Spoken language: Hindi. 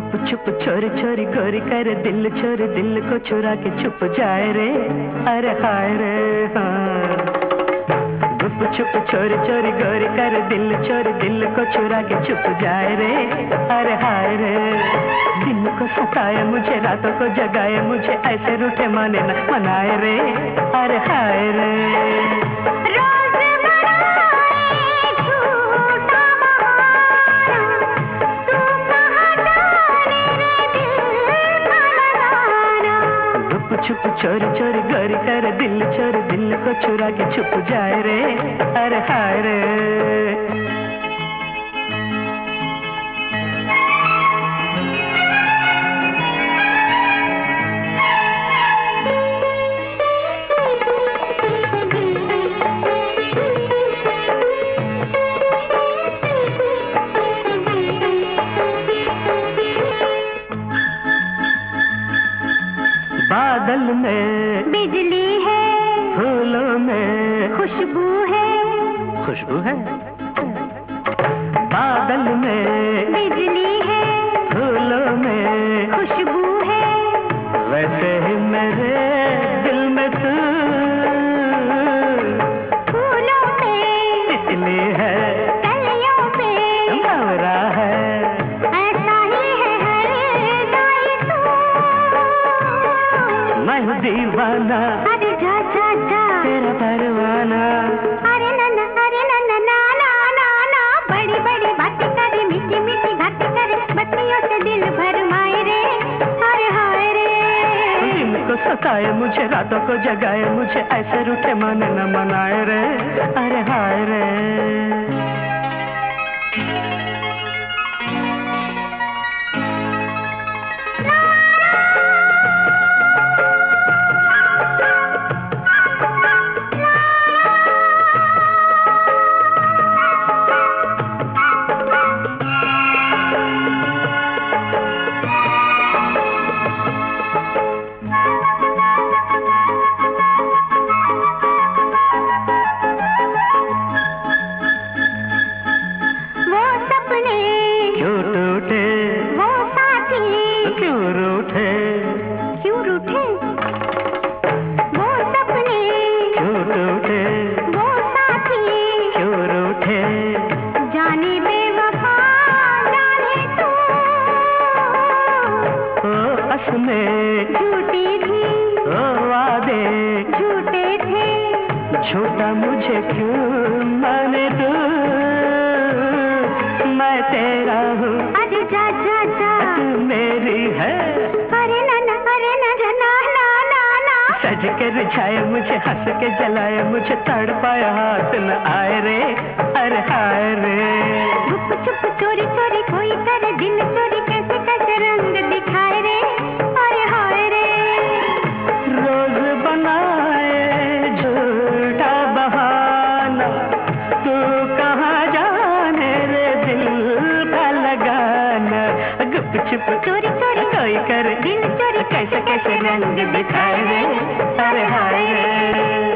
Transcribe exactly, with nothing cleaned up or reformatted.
गुप चुप चोरी चोरी गोरी करे दिल चोरी दिल को चुरा के छुप जाए रे, अरे हाय रे हाँ। गुप चुप चोरी चोरी गोरी करे दिल चोरी दिल को चुरा के छुप जाए रे, अरे हाय रे। दिन को सताए मुझे रातों को जगाए मुझे ऐसे रूठे माने न मनाए रे, अरे हाय रे। छुप चोरी चोरी गोरी करे दिल चोरी दिल को चुरा के छुप जाए रे, अरे हाय रे। बादल में बिजली है, फूलों में खुशबू है, खुशबू है। बादल में बिजली है, फूलों में खुशबू है, वैसे ही मेरे दिल में तू फूलों में तितली है, कलियों में भंवरा है। ऐसा ही है हर दाई तू, मैं हूँ दीवाना, अरे जा जा जा तेरा परवाना। अरे ना ना अरे ना ना ना ना ना ना बड़ी बड़ी बातें करे मीठी मीठी बातें करे बत्तियों से दिल भरमाए रे, अरे हाय रे। दिन को सताए मुझे रातों को जगाए मुझे ऐसे रूठे माने न मनाए रे, अरे हाय रे। में झूठी थी, ओ वादे झूठे थे, झूठा मुझे क्यों माने तू, मैं तेरा हूँ, अरे जा जा जा, तू मेरी है, अरे ना ना अरे ना ना ना ना ना, सज के रिझाए मुझे हंस के जलाए मुझे तड़पाया हाथ न आए रे, अरे हाय रे। गुप चुप चोरी चोरी कोई करे दिल चोरी कैसे कैसे रंग दिखाए रे, अरे हाय रे। रोज बनाए झूठा बहाना, तू कहाँ जाने रे दिल का लगाना, गुप चुप चोरी चोरी कोई करे दिल चोरी कैसे कैसे रंग दिखाए रे, अरे हाय रे।